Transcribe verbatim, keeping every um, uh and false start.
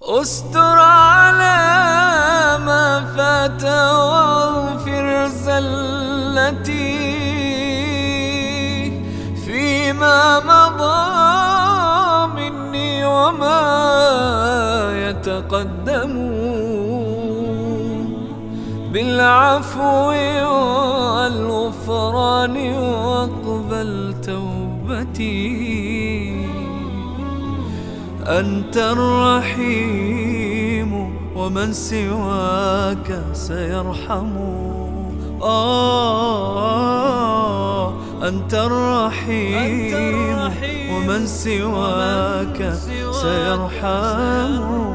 استر على ما فات واغفر زلتي فيما مضى مني وما يتقدم بالعفو والغفران واقبل توبتي. أنت الرحيم ومن سواك سيرحم. آه أنت الرحيم ومن سواك سيرحم.